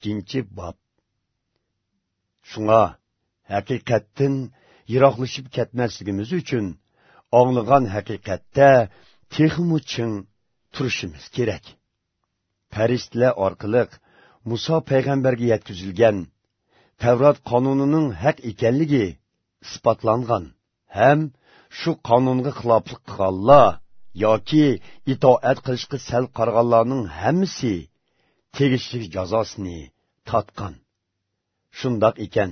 2 bob. Şuna haqiqatdan yiroqlashib ketmasligimiz uchun anglagan haqiqatda texmu chin turishimiz kerak. Farishtalar orqali Musa payg'ambarga yetkazilgan Tavrat qonunining haq ekanligi isbotlangan. Ham shu qonunga xiloflik qilganlar yoki itoat qilishga sal qarag'anlarning hammasi tegishli jazosini tatgan. Shundoq ekan,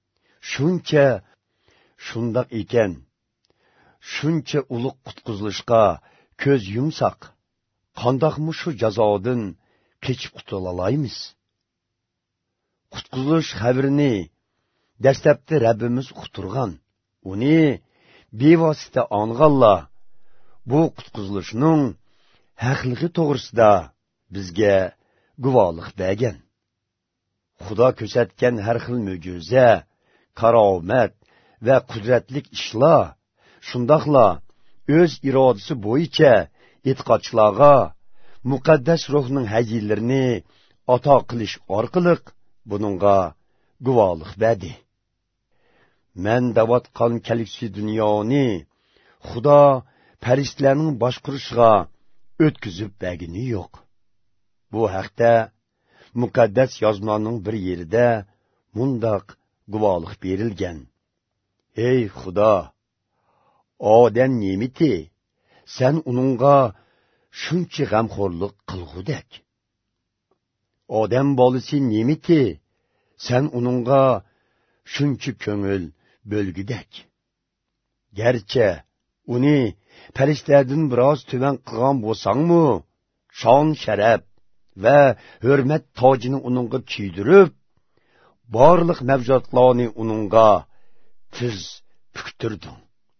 shuncha ulug' qutqizilishga ko'z yumsaq, qandoqmi shu jazodan kechib qutula olamiz? Qutqizilish xabarini dastlabda Rabbimiz uqtirgan. Uni bevosita ang'anlar bu qutqizilishning haqligi to'g'risida bizga guvohlik bergan. Xudo ko'rsatgan har xil mo'jiza, karomat va qudratlik ishlar shundoqla o'z irodasi bo'yicha e'tiqodchilarga muqaddas ruhning hazillarini ato qilish orqali buningga guvohlik berdi. Men davatqan kelgusi dunyoni Xudo farishtalarning boshqarishiga o'tkazib bergani yo'q. Bu haqda muqaddas yozmaning bir yerida mundaq guvohlik berilgan. Ey Xudo, odam nemiti, sen uningga shuncha g'amxo'rlik qilg'udak. Odam bolasi nemiti, sen uningga shuncha ko'ngil bo'lgudak. Garchi uni farishtalardan biroz tuvan qilgan bo'lsangmi, shon sharaf va hurmat tojini uningga kiydirib, barliq mavjudotlarni uningga tiz puktirding.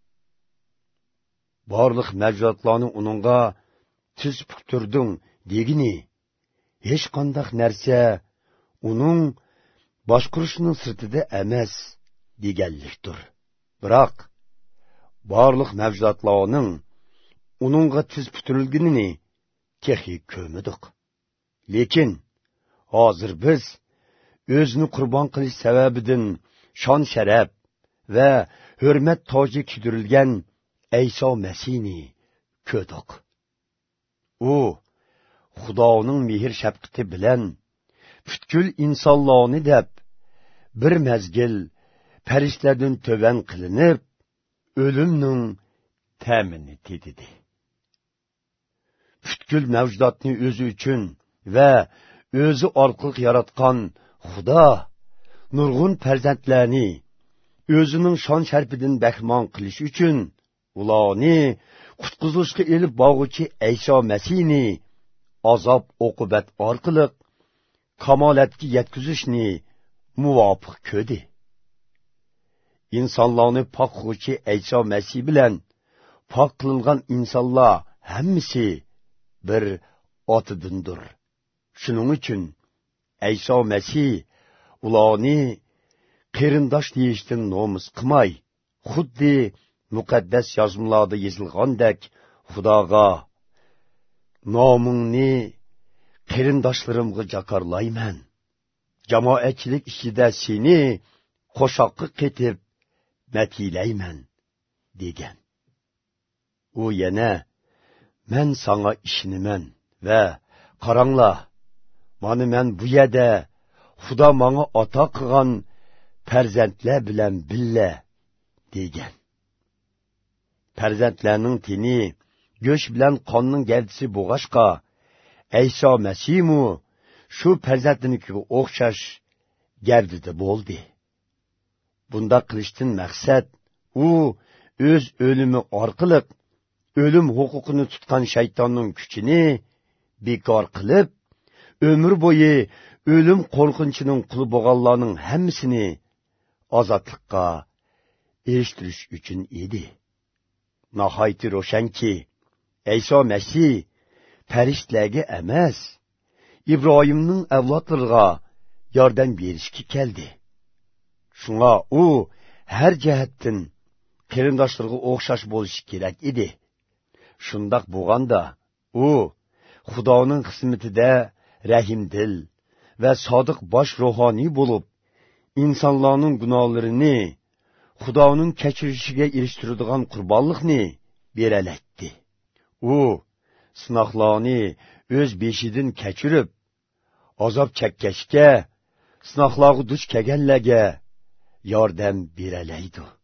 Barliq mavjudotlarni uningga tiz puktirding degini, hech qanday narsa uning boshqarishining sirtida emas deganlikdir. Biroq barliq mavjudotlarning uningga tiz puktirilganini texi ko'rmadik. Lekin hozir biz o'zini qurbon qilish sababidan shon sharaf va hurmat toji kiydirilgan Ayso Masihni ko'rdik. U Xudoning mehr shafqati bilan butkul insonlarni deb bir mazgil farishtalardan to'van qilinib, o'limning ta'mini tedidi. Butkul mavjudotni o'zi uchun va o'zi orqali yaratgan Xudo nurg'un farzandlarni o'zining shon sharfidan bahramon qilish uchun ularni qutqizishga elib boruvchi Ayso Masihni azob oqibat orqali kamolatga yetkazishni muvofiq ko'rdi. İnsanlarni pok qiluvchi Ayso Masih bilan pok qilingan insonlar hammasi bir otidindir. Shuning uchun Ayso Masih ularni qarindosh deyishdan nomus qilmay, xuddi muqaddas yozmalarda yozilgandek Xudoga nomingni qarindoshlarimga jakorlayman. Jamoatchilik ichida seni qo'shoqqa ketib matilayman degan. U yana men sana ishinaman va qaranglar, mana men bu yerda Xudo menga ato qilgan farzandlar bilan billa degan. Farzandlarning teni go'sht bilan qonning gavdasi bo'g'ashqa, Ayso Masihmu shu farzandinikiga o'xshash gavdida bo'ldi. Bunda qilishdan maqsad u o'z o'limi orqali o'lim huquqini tutgan shaytonning kuchini bekor qilib, ömür bo'yi o'lim qo'rqinchining quli bo'lganlarning hammasini ozodlikqa erishtirish uchun edi. Nihoyat ro'shanki, Ayso Masih farishtalarga emas, İbrahimning avlodlariga yordam berishga keldi. Shunga u har jihatdan qarindoshlarga o'xshash bo'lishi kerak edi. Shundoq bo'lganda u Xudoning xizmatida rahimdil ve sadık baş ruhani bulup, insanların günahlarını, Xudoning kechirishiga erishtiradigan qurbonlikni beralaydi. U sinoqlarni o'z beshidan kechirib, azob chekkashga, sinoqlarga duch kelganlarga yordam beralaydi.